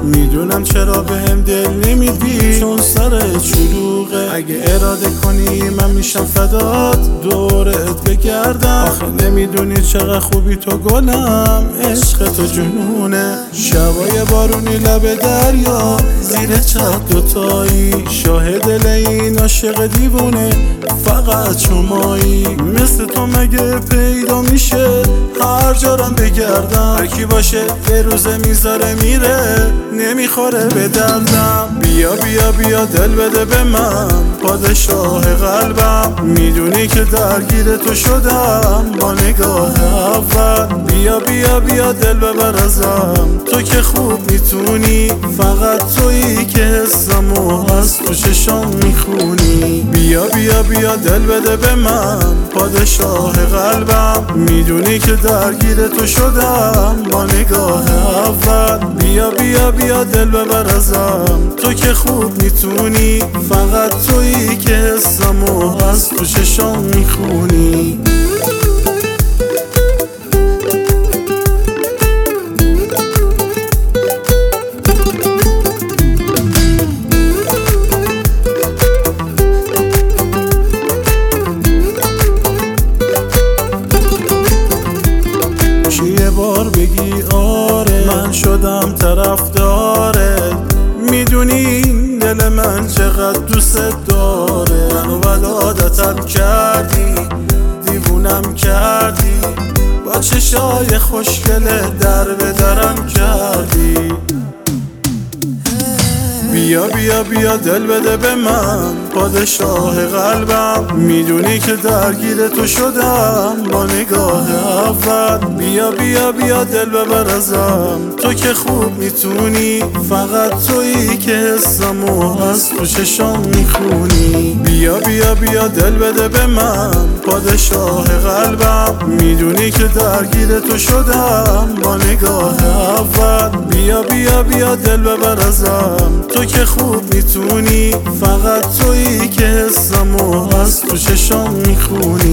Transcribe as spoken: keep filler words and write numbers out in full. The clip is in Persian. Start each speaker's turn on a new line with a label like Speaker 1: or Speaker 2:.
Speaker 1: میدونم چرا بهم دل نمیدی، چون سرت شلوغه. اگه اراده کنی من میشم فدات، دورت بگردم. آخه نمیدونی چقدر خوبی تو گلم، عشق تو جنونه. شبای بارونی لب دریا، زیر چپ دوتایی، شاهد دل این عاشق دیوونه فقط شمایی. مثل تو مگه پیدا میشه هر جارم بگردم؟ هر کی باشه یه روزه میذاره میره، نمیخوره به دردم. بیا بیا بیا دل بده به من، پادشاه قلبم. میدونی که درگیر تو شدم با نگاه اول. بیا بیا بیا دل ببر ازم، تو که خوب میتونی، فقط تویی که حسمو از تو چشام میخونی. بیا بیا بیا دل بده به من، پادشاه قلبم. میدونی که درگیر تو شدم با نگاه اول. بیا بیا بیا دل ببر ازم، تو که خوب میتونی، فقط تویی که حسمو از تو چشام میخونی. یه بار بگی آره من شدم طرفدارت، میدونی دل من چقدر دوست داره. منو بد عادتم کردی، دیوونم کردی، با چشای خوشگل در به درم کردی. بیا بیا بیا دل بده به من، پادشاه قلبم. میدونی که درگیر تو شدم با نگاه اول. بیا بیا بیا دل ببر ازم، تو که خوب میتونی، فقط تویی که حسمو از تو چشام میخونی. بیا بیا بیا دل بده به من، پادشاه قلبم. میدونی که درگیر تو شدم با نگاه اول. بیا بیا بیا دل ببر ازم، تو که خوب میتونی، فقط تویی که حسمو از تو چشام میخونی.